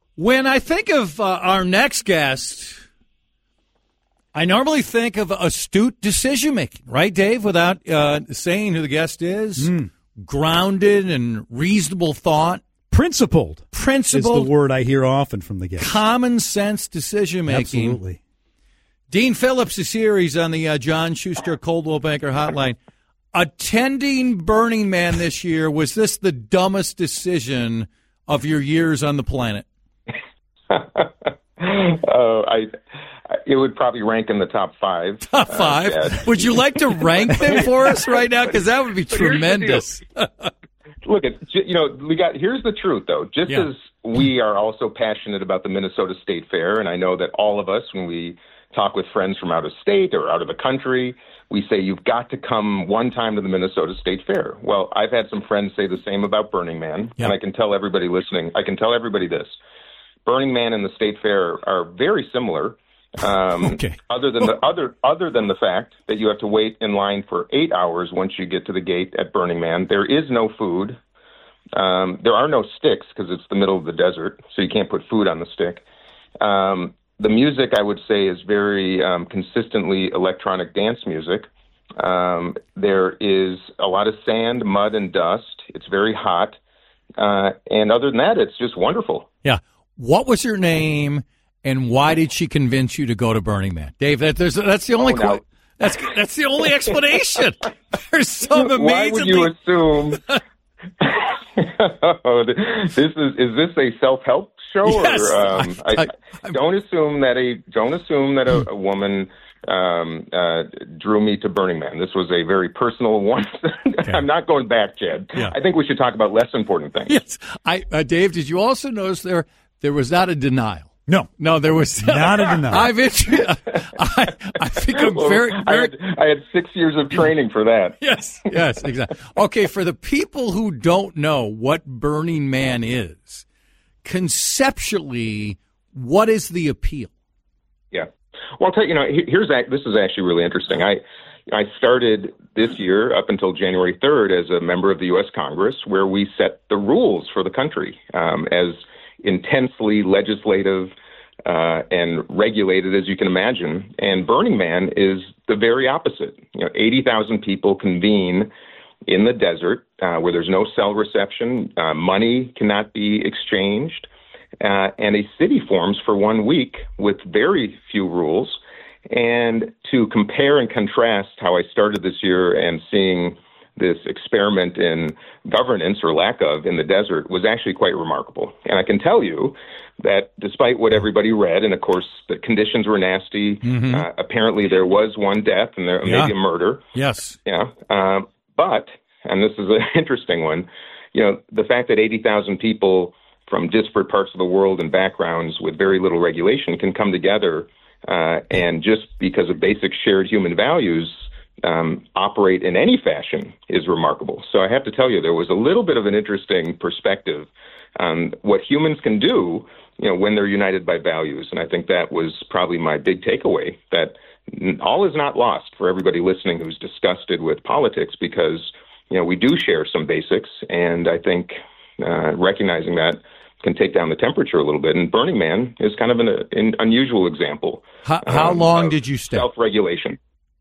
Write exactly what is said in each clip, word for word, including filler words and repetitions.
When I think of uh, our next guest, I normally think of astute decision-making, right, Dave, without uh, saying who the guest is? Mm. Grounded and reasonable thought. Principled. Principled. Is the word I hear often from the guest. Common sense decision-making. Absolutely. Dean Phillips is here. He's on the uh, John Schuster Coldwell Banker Hotline. Attending Burning Man this year, was this the dumbest decision of your years on the planet? Oh, I. It would probably rank in the top five. Top five? Uh, would you like to rank them for us right now? Because that would be tremendous. Look, at you know, we got. Here's the truth, though. Just Yeah. as we are also passionate about the Minnesota State Fair, and I know that all of us, when we talk with friends from out of state or out of the country, we say you've got to come one time to the Minnesota State Fair. Well, I've had some friends say the same about Burning Man, Yeah. and I can tell everybody listening. I can tell everybody this: Burning Man and the State Fair are very similar. Um, Okay. Other than the other other than the fact that you have to wait in line for eight hours once you get to the gate at Burning Man, there is no food. Um, there are no sticks because it's the middle of the desert, so you can't put food on the stick. Um, the music, I would say, is very um, consistently electronic dance music. Um, there is a lot of sand, mud, and dust. It's very hot, uh, and other than that, it's just wonderful. Yeah. What was her name? And why did she convince you to go to Burning Man, Dave? That there's that's the only Oh, now- qu- that's that's the only explanation. There's some amazing. Why would you assume? Oh, this is is this a self-help show? Yes, or, um, I- I, I- don't assume that a don't assume that a, a woman um, uh, drew me to Burning Man. This was a very personal one. Okay. I'm not going back, Jed. Yeah. I think we should talk about less important things. Yes, I uh, Dave. Did you also notice there there was not a denial? No. No, there was Not a denial. I've I, I think I'm Well, very, I, very had, I had six years of training for that. yes, yes, exactly. Okay, for the people who don't know what Burning Man is, conceptually, what is the appeal? Yeah. Well, I'll tell you, you know, he- here's act- this is actually really interesting. I I started this year up until January third as a member of the U S Congress, where we set the rules for the country um, as intensely legislative uh, and regulated as you can imagine. And Burning Man is the very opposite. You know, eighty thousand people convene in the desert uh, where there's no cell reception, uh, money cannot be exchanged, uh, and a city forms for one week with very few rules. And to compare and contrast how I started this year and seeing this experiment in governance or lack of in the desert was actually quite remarkable. And I can tell you that despite what everybody read, and of course the conditions were nasty, Mm-hmm. uh, apparently there was one death and there Yeah. maybe a murder. Yes. Yeah. Um, but, and this is an interesting one, you know, the fact that eighty thousand people from disparate parts of the world and backgrounds with very little regulation can come together uh, and just because of basic shared human values um, operate in any fashion is remarkable. So I have to tell you, there was a little bit of an interesting perspective on what humans can do, you know, when they're united by values. And I think that was probably my big takeaway, that all is not lost for everybody listening who's disgusted with politics, because, you know, we do share some basics. And I think uh, recognizing that can take down the temperature a little bit. And Burning Man is kind of an, an unusual example. How, how um, long of did you stay? Self-regulation.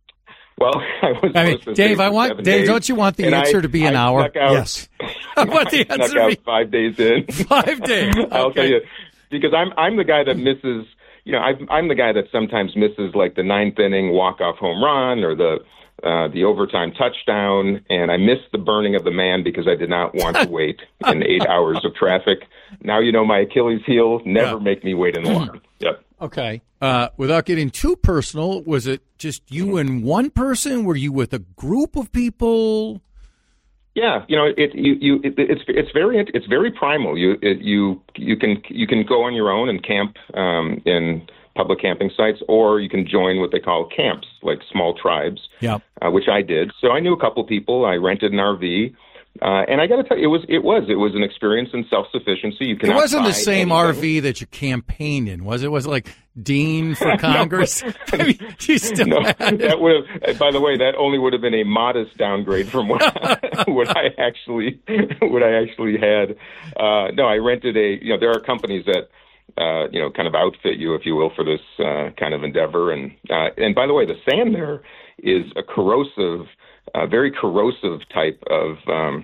Well, I was. I mean, supposed to stay Dave, for I want seven Dave. days, Don't you want the and answer I- to be an I hour? snuck out- Yes. I want the I snuck answer to out be five days in. five days. I'll Okay. tell you, because I'm I'm the guy that misses. You know, I'm I'm the guy that sometimes misses like the ninth inning walk-off home run or the uh, the overtime touchdown, and I missed the burning of the man because I did not want to wait in eight hours of traffic. Now you know my Achilles heel. Never Yeah. make me wait in the line. Yep. Okay. Uh, without getting too personal, was it just you and one person? Were you with a group of people? Yeah, you know, it you, you it, it's it's very it's very primal. You it, you you can you can go on your own and camp um, in public camping sites, or you can join what they call camps, like small tribes. Yeah. Uh, which I did. So I knew a couple people. I rented an R V. Uh, and I got to tell you, it was it was it was an experience in self-sufficiency. You It cannot wasn't the buy same anything. R V that you campaigned in, was it? Was it like Dean for Congress? I mean, you still No, had it. that would have. By the way, that only would have been a modest downgrade from what I, what I actually what I actually had. Uh, no, I rented a. You know, there are companies that uh, you know, kind of outfit you, if you will, for this uh, kind of endeavor. And uh, and by the way, the sand there is a corrosive, uh, very corrosive type of um,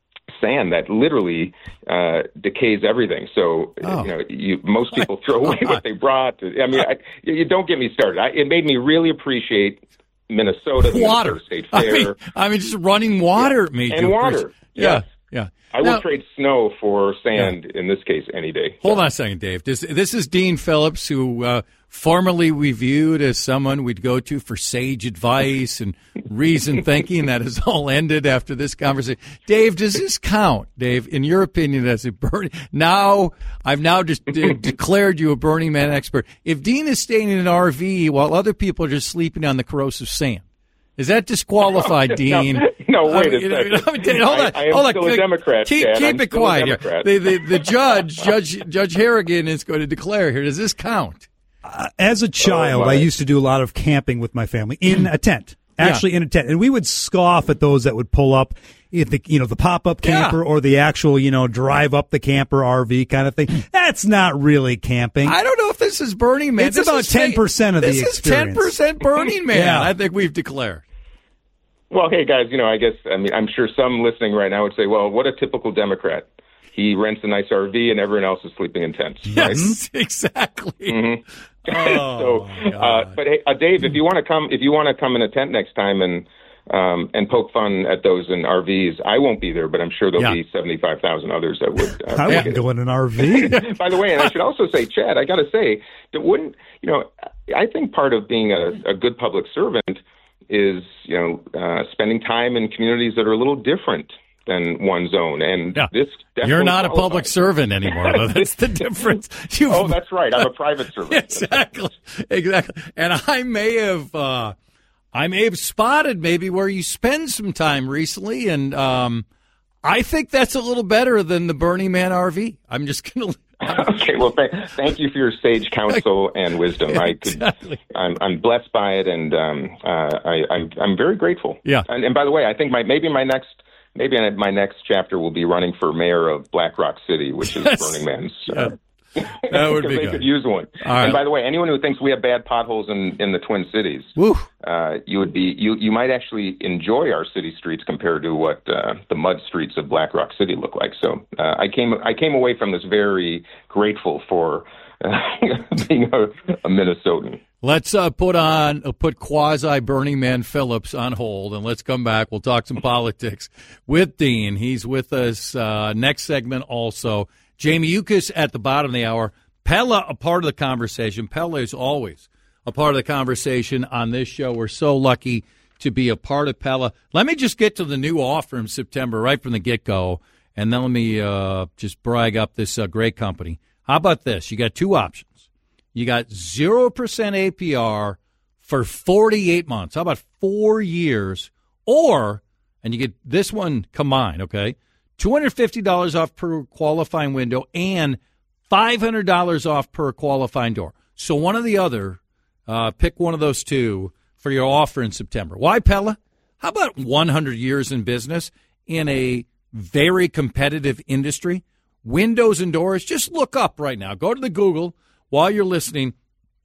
sand that literally uh, decays everything. So Oh. you know, you, most people throw away what they brought. I mean, I, you don't get me started. I, it made me really appreciate Minnesota, the Water. Minnesota State I Fair, mean, I mean, just running water made and you water. appreciate- Yeah, Yes. yeah. I will Now- trade snow for sand in this case any day. Hold on a second, Dave. This, this is Dean Phillips, who uh, formerly we viewed as someone we'd go to for sage advice and reasoned thinking. That has all ended after this conversation. Dave, does this count, Dave, in your opinion, as a Burning? Now, I've now just de- declared you a Burning Man expert. If Dean is staying in an R V while other people are just sleeping on the corrosive sand, is that disqualified, Dean? No, wait I mean, a second. I mean, hold on, I, I am hold on. still a Democrat, Keep, Chad. keep I'm it still a quiet here. Democrat. The, the, the judge, Judge Judge Harrigan, is going to declare here. Does this count? Uh, as a child, Oh, my. I used to do a lot of camping with my family in a tent, actually in a tent, and we would scoff at those that would pull up, if the you know the pop up camper Yeah. or the actual you know drive up the camper R V kind of thing. That's not really camping. I don't know if this is Burning Man. It's This about is ten percent of the This is ten experience. percent Burning Man. Yeah. I think we've declared. Well, hey guys, you know, I guess I mean I'm sure some listening right now would say, "Well, what a typical Democrat. He rents a nice R V and everyone else is sleeping in tents." Right? Yes, exactly. Mhm. Oh, so, my uh, God. but hey, uh, Dave, if you want to come, if you want to come in a tent next time and um, and poke fun at those in R Vs, I won't be there, but I'm sure there'll Yeah. be seventy-five thousand others that would. Uh, I take wouldn't it. go in an R V. By the way, and I should also say, Chad, I got to say that wouldn't you know? I think part of being a, a good public servant is you know uh, spending time in communities that are a little different than one's own, and Yeah. this definitely You're not a qualifies. public servant anymore, though. That's the difference. You've- Oh, that's right. I'm a private servant. exactly, exactly. And I may have, uh, I may have spotted maybe where you spend some time recently, and um, I think that's a little better than the Burning Man R V. I'm just gonna. Okay, well, th- thank you for your sage counsel and wisdom. I could, Exactly. I'm, I'm blessed by it, and um, uh, I, I'm, I'm very grateful. Yeah. And, and by the way, I think my maybe my next maybe my next chapter will be running for mayor of Black Rock City, which is Yes. Burning Man's. Yeah. Uh, That would be because they good. could use one. All right. And by the way, anyone who thinks we have bad potholes in, in the Twin Cities, Woo. uh, you would be you you might actually enjoy our city streets compared to what uh, the mud streets of Black Rock City look like. So uh, I came I came away from this very grateful for uh, being a, a Minnesotan. Let's uh, put on uh, put quasi Burning Man Phillips on hold, and let's come back. We'll talk some politics with Dean. He's with us uh, next segment also. Jamie Yuccas at the bottom of the hour. Pella, a part of the conversation. Pella is always a part of the conversation on this show. We're so lucky to be a part of Pella. Let me just get to the new offer in September right from the get-go, and then let me uh, just brag up this uh, great company. How about this? You got two options. You got zero percent A P R for forty-eight months. How about four years? Or, and you get this one combined, okay, two hundred fifty dollars off per qualifying window and five hundred dollars off per qualifying door. So one or the other, uh, pick one of those two for your offer in September. Why, Pella? How about one hundred years in business in a very competitive industry? Windows and doors, just look up right now. Go to the Google while you're listening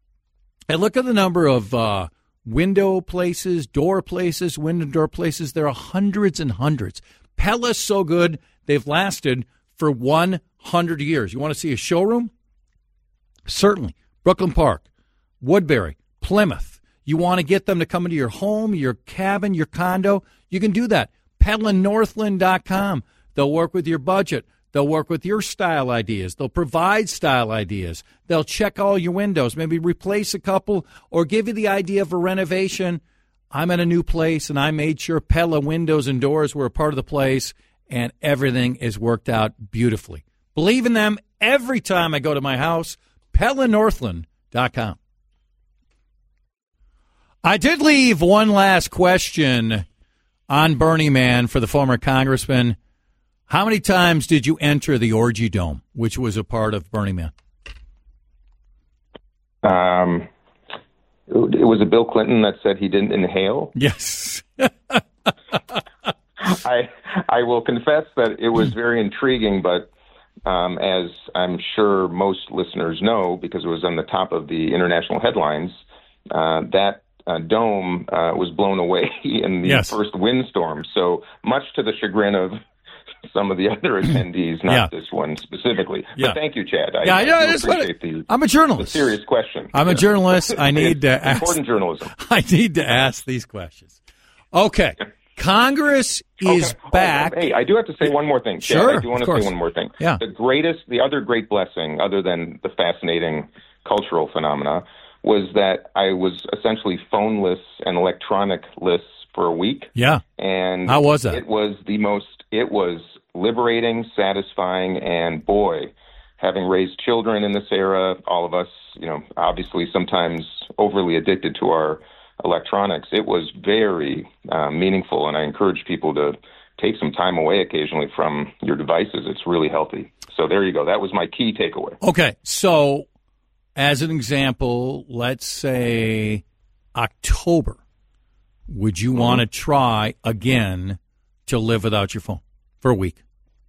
and look at the number of uh, window places, door places, window and door places. There are hundreds and hundreds. Pella's so good, they've lasted for one hundred years. You want to see a showroom? Certainly. Brooklyn Park, Woodbury, Plymouth. You want to get them to come into your home, your cabin, your condo? You can do that. Pella Northland dot com. They'll work with your budget. They'll work with your style ideas. They'll provide style ideas. They'll check all your windows, maybe replace a couple or give you the idea of a renovation. I'm at a new place, and I made sure Pella windows and doors were a part of the place, and everything is worked out beautifully. Believe in them every time I go to my house. Pella Northland dot com. I did leave one last question on Burning Man for the former congressman. How many times did you enter the Orgy Dome, which was a part of Burning Man? Um, it was it Bill Clinton that said he didn't inhale? Yes. I I will confess that it was very intriguing, but um, as I'm sure most listeners know, because it was on the top of the international headlines, uh, that uh, dome uh, was blown away in the yes. first windstorm. So much to the chagrin of some of the other attendees, not yeah. this one specifically. Yeah. But thank you, Chad. I, yeah, I, I, I do just appreciate wanna, the, I'm a journalist. the serious question. I'm a journalist. I need to ask. Important journalism. I need to ask these questions. Okay. Congress is okay. back. Oh, hey, I do have to say one more thing. Chad, Sure, I do want of to course. say one more thing. Yeah. The greatest, the other great blessing, other than the fascinating cultural phenomena, was that I was essentially phoneless and electronic-less for a week. Yeah. And how was that? It was the most, it was liberating, satisfying, and boy, having raised children in this era, all of us, you know, obviously sometimes overly addicted to our electronics, it was very uh, meaningful, and I encourage people to take some time away occasionally from your devices. It's really healthy. So there you go. That was my key takeaway. Okay, so as an example, let's say October. Would you mm-hmm. want to try again to live without your phone for a week?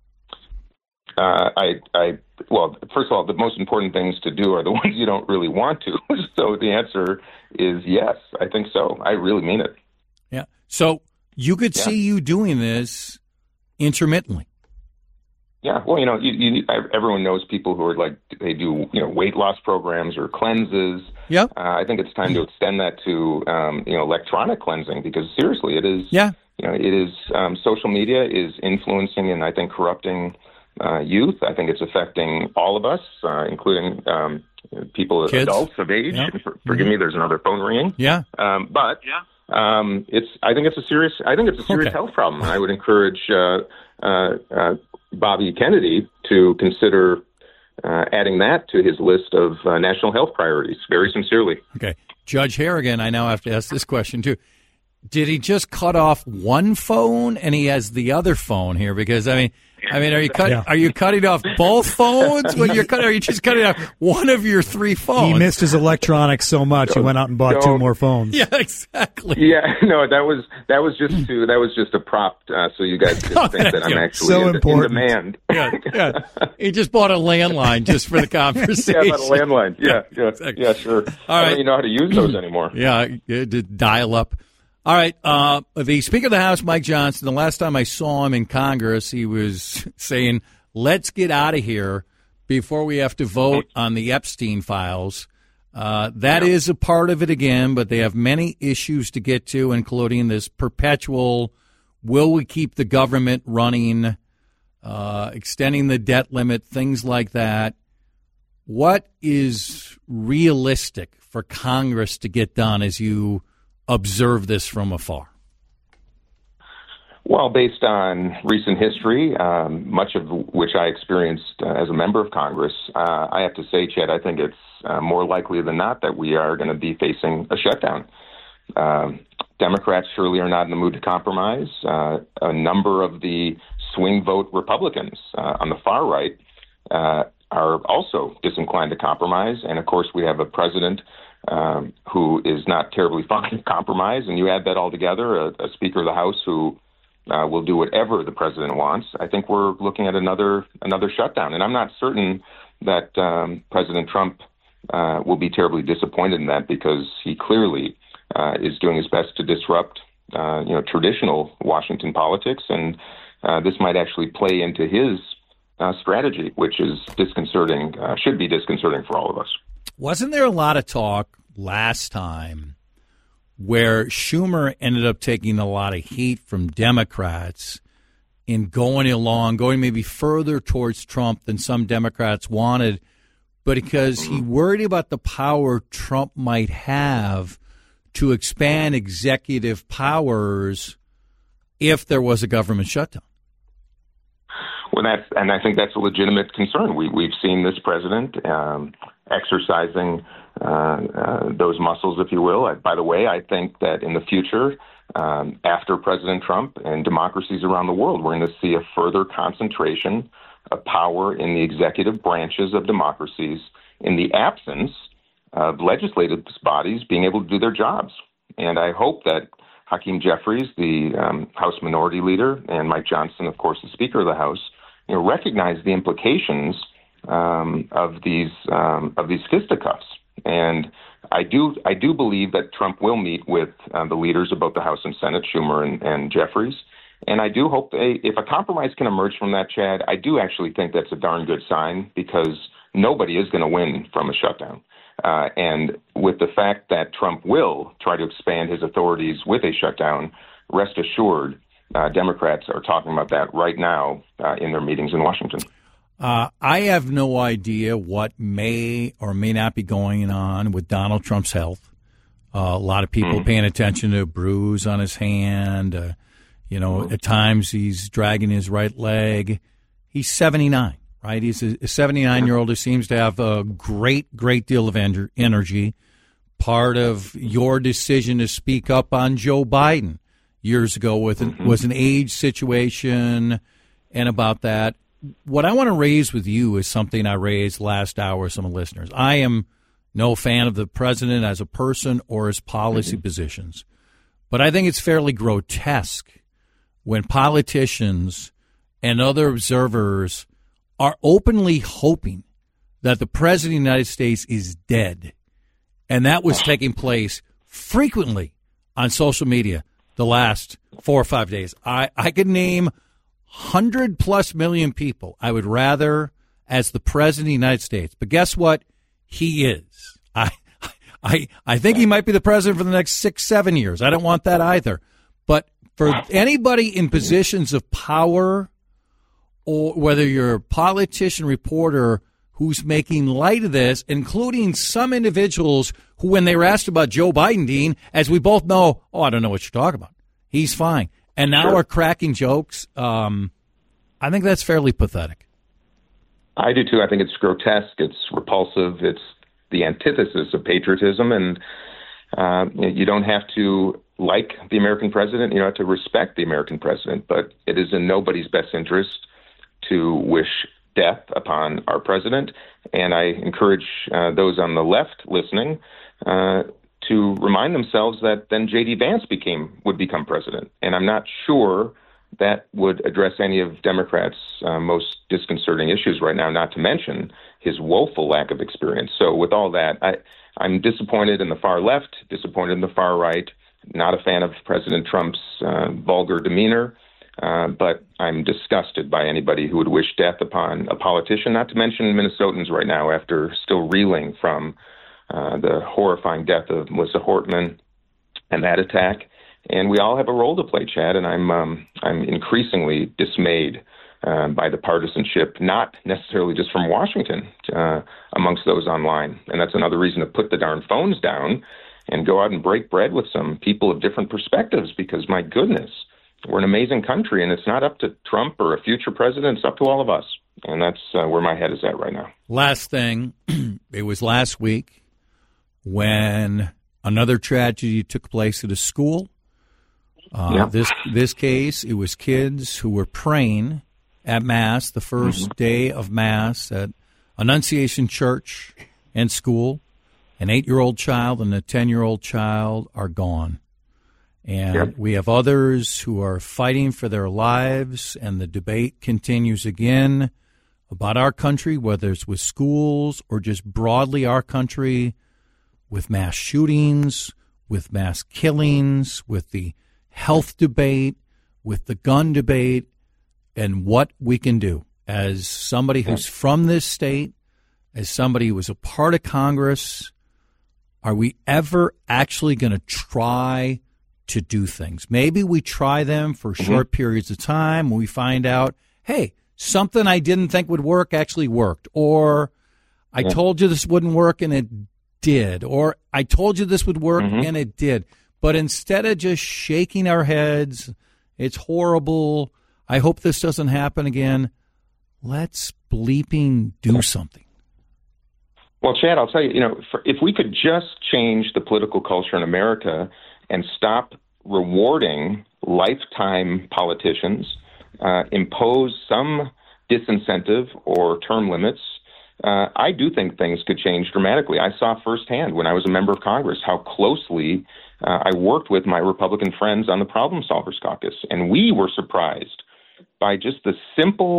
Uh, I, I, well, first of all, the most important things to do are the ones you don't really want to. So the answer is yes, I think so. I really mean it. Yeah. So you could yeah. see you doing this intermittently. Yeah. Well, you know, you, you, everyone knows people who are like, they do, you know, weight loss programs or cleanses. Yeah. Uh, I think it's time to extend that to, um, you know, electronic cleansing, because seriously, it is, yeah. you know, it is, um, social media is influencing and I think corrupting Uh, youth. I think it's affecting all of us, uh, including um, people, Kids. adults of age. Yep. For, forgive mm-hmm. me, there's another phone ringing. Yeah. Um, but yeah. um, it's. I think it's a serious. I think it's a serious okay. health problem. I would encourage uh, uh, uh, Bobby Kennedy to consider uh, adding that to his list of uh, national health priorities. Very sincerely. Okay, Judge Harrigan. I now have to ask this question too. Did he just cut off one phone and he has the other phone here? Because I mean. I mean, are you cut, yeah. are you cutting off both phones when you're cutting? Or are you just cutting off one of your three phones? He missed his electronics so much he went out and bought no. two more phones. Yeah, exactly. Yeah, no, that was that was just to that was just a prop, uh, so you guys didn't think that I'm Yeah. actually So in, important. in demand. Yeah, yeah. He just bought a landline just for the conversation. Yeah, about a landline. Yeah, yeah, Exactly. yeah, sure. All I right. don't even know how to use those anymore. Yeah, you had to dial up. All right. Uh, the Speaker of the House, Mike Johnson, the last time I saw him in Congress, he was saying, let's get out of here before we have to vote on the Epstein files. Uh, that yeah. is a part of it again, but they have many issues to get to, including this perpetual, will we keep the government running, uh, extending the debt limit, things like that. What is realistic for Congress to get done as you observe this from afar? Well, based on recent history, um, much of which I experienced uh, as a member of Congress, uh, I have to say, Chad, I think it's uh, more likely than not that we are going to be facing a shutdown. Um, Democrats surely are not in the mood to compromise. Uh, a number of the swing vote Republicans uh, on the far right uh, are also disinclined to compromise. And of course, we have a president um, who is not terribly fond of compromise. And you add that all together, a, a Speaker of the House who uh, will do whatever the president wants. I think we're looking at another another shutdown. And I'm not certain that um, President Trump uh, will be terribly disappointed in that, because he clearly uh, is doing his best to disrupt uh, you know, traditional Washington politics. And uh, this might actually play into his uh, strategy, which is disconcerting, uh, should be disconcerting for all of us. Wasn't there a lot of talk last time where Schumer ended up taking a lot of heat from Democrats in going along, going maybe further towards Trump than some Democrats wanted, but because he worried about the power Trump might have to expand executive powers if there was a government shutdown? Well, that's, and I think that's a legitimate concern. We, we've seen this president um, exercising uh, uh, those muscles, if you will. I, by the way, I think that in the future, um, after President Trump and democracies around the world, we're going to see a further concentration of power in the executive branches of democracies in the absence of legislative bodies being able to do their jobs. And I hope that Hakeem Jeffries, the um, House Minority Leader, and Mike Johnson, of course, the Speaker of the House, you know, recognize the implications um, of these um, of these fisticuffs. And I do I do believe that Trump will meet with uh, the leaders of both the House and Senate, Schumer and, and Jeffries. And I do hope they, if a compromise can emerge from that, Chad, I do actually think that's a darn good sign, because nobody is going to win from a shutdown. Uh, and with the fact that Trump will try to expand his authorities with a shutdown, rest assured, uh, Democrats are talking about that right now uh, in their meetings in Washington. Uh, I have no idea what may or may not be going on with Donald Trump's health. Uh, a lot of people mm-hmm. paying attention to a bruise on his hand. Uh, you know, mm-hmm. at times he's dragging his right leg. He's seventy-nine, right? He's a seventy-nine-year-old who seems to have a great, great deal of en- energy. Part of your decision to speak up on Joe Biden years ago with an, mm-hmm. was an age situation and about that. What I want to raise with you is something I raised last hour with some listeners. I am no fan of the president as a person or his policy mm-hmm. positions, but I think it's fairly grotesque when politicians and other observers are openly hoping that the president of the United States is dead. And that was taking place frequently on social media the last four or five days. I, I could name hundred plus million people I would rather as the president of the United States. But guess what? He is. I, I, I think he might be the president for the next six, seven years. I don't want that either. But for anybody in positions of power, or whether you're a politician, reporter who's making light of this, including some individuals who, when they were asked about Joe Biden, Dean, as we both know, oh, I don't know what you're talking about. He's fine. And now sure. are cracking jokes. Um, I think that's fairly pathetic. I do, too. I think it's grotesque. It's repulsive. It's the antithesis of patriotism. And uh, you don't have to like the American president. You don't have to respect the American president. But it is in nobody's best interest to wish death upon our president. And I encourage uh, those on the left listening uh, to remind themselves that then J D. Vance became would become president. And I'm not sure that would address any of Democrats' uh, most disconcerting issues right now, not to mention his woeful lack of experience. So with all that, I, I'm disappointed in the far left, disappointed in the far right, not a fan of President Trump's uh, vulgar demeanor, uh, but I'm disgusted by anybody who would wish death upon a politician, not to mention Minnesotans right now after still reeling from Uh, the horrifying death of Melissa Hortman and that attack. And we all have a role to play, Chad, and I'm um, I'm increasingly dismayed uh, by the partisanship, not necessarily just from Washington, uh, amongst those online. And that's another reason to put the darn phones down and go out and break bread with some people of different perspectives, because, my goodness, we're an amazing country, and it's not up to Trump or a future president. It's up to all of us. And that's uh, where my head is at right now. Last thing, it was last week when another tragedy took place at a school. Uh, yep. This this case, it was kids who were praying at Mass, the first mm-hmm. day of Mass at Annunciation Church and school. An eight-year-old child and a ten-year-old child are gone. And yep. we have others who are fighting for their lives, and the debate continues again about our country, whether it's with schools or just broadly our country, with mass shootings, with mass killings, with the health debate, with the gun debate, and what we can do. As somebody who's from this state, as somebody who was a part of Congress, are we ever actually going to try to do things? Maybe we try them for short mm-hmm. periods of time when we find out, hey, something I didn't think would work actually worked, or I yeah. told you this wouldn't work and it did, or I told you this would work mm-hmm. and it did. But instead of just shaking our heads, it's horrible, I hope this doesn't happen again, let's bleeping do something. Well, Chad, I'll tell you, you know, for, if we could just change the political culture in America and stop rewarding lifetime politicians, uh, impose some disincentive or term limits, Uh, I do think things could change dramatically. I saw firsthand when I was a member of Congress how closely uh, I worked with my Republican friends on the Problem Solvers Caucus, and we were surprised by just the simple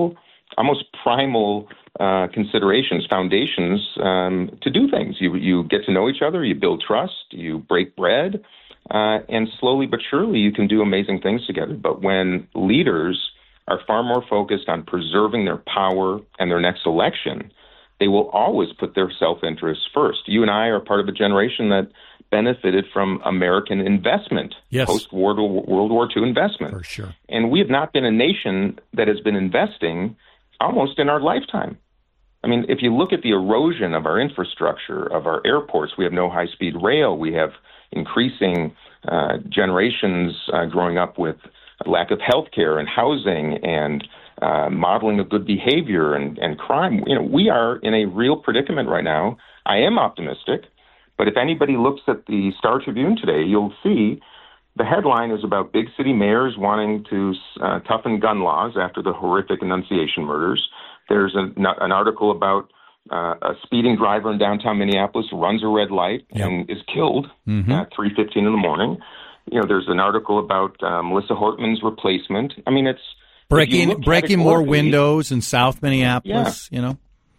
almost primal uh, considerations, foundations um, to do things. You you get to know each other, you build trust, you break bread, uh, and slowly but surely you can do amazing things together. But when leaders are far more focused on preserving their power and their next election, they will always put their self-interest first. You and I are part of a generation that benefited from American investment, yes. post-World World War Two investment. For sure. And we have not been a nation that has been investing almost in our lifetime. I mean, if you look at the erosion of our infrastructure, of our airports, we have no high-speed rail, we have increasing uh, generations uh, growing up with a lack of health care and housing and uh, modeling of good behavior and, and crime. You know, we are in a real predicament right now. I am optimistic, but if anybody looks at the Star Tribune today, you'll see the headline is about big city mayors wanting to uh, toughen gun laws after the horrific Annunciation murders. There's a, an article about uh, a speeding driver in downtown Minneapolis who runs a red light yep. and is killed mm-hmm. at three fifteen in the morning. You know, there's an article about uh, Melissa Hortman's replacement. I mean, it's breaking breaking more windows in South Minneapolis. Yeah. You know.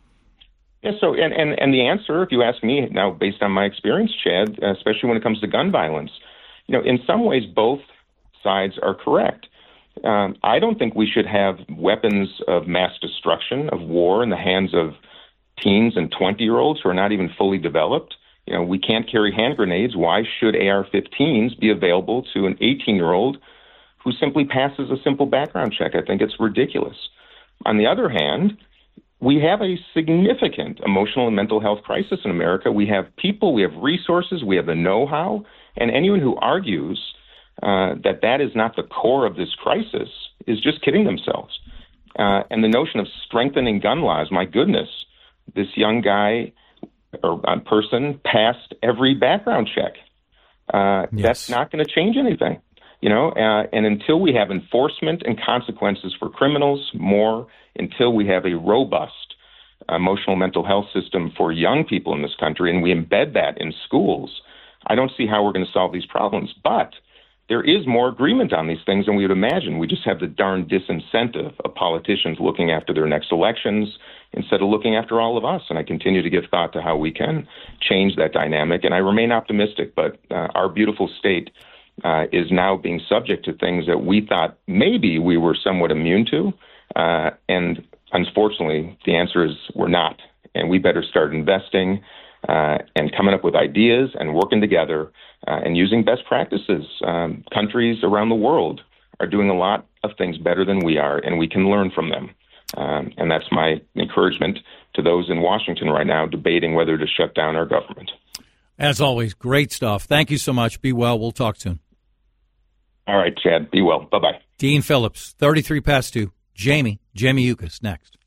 Yeah. So, and, and and the answer, if you ask me now, based on my experience, Chad, especially when it comes to gun violence, you know, in some ways both sides are correct. Um, I don't think we should have weapons of mass destruction, of war, in the hands of teens and twenty-year-olds who are not even fully developed. You know, we can't carry hand grenades. Why should A R fifteens be available to an eighteen-year-old who simply passes a simple background check? I think it's ridiculous. On the other hand, we have a significant emotional and mental health crisis in America. We have people, we have resources, we have the know-how, and anyone who argues uh, that that is not the core of this crisis is just kidding themselves. Uh, and the notion of strengthening gun laws, my goodness, this young guy or uh, person passed every background check. Uh, yes. That's not going to change anything, you know. Uh, and until we have enforcement and consequences for criminals, more until we have a robust emotional mental health system for young people in this country, and we embed that in schools, I don't see how we're going to solve these problems. But there is more agreement on these things than we would imagine. We just have the darn disincentive of politicians looking after their next elections instead of looking after all of us. And I continue to give thought to how we can change that dynamic. And I remain optimistic, but uh, our beautiful state uh, is now being subject to things that we thought maybe we were somewhat immune to. Uh, and unfortunately, the answer is we're not. And we better start investing uh, and coming up with ideas and working together uh, and using best practices. Um, countries around the world are doing a lot of things better than we are, and we can learn from them. Um, and that's my encouragement to those in Washington right now debating whether to shut down our government. As always, great stuff. Thank you so much. Be well. We'll talk soon. All right, Chad. Be well. Bye-bye. Dean Phillips, thirty-three past two. Jamie, Jamie Yuccas, next.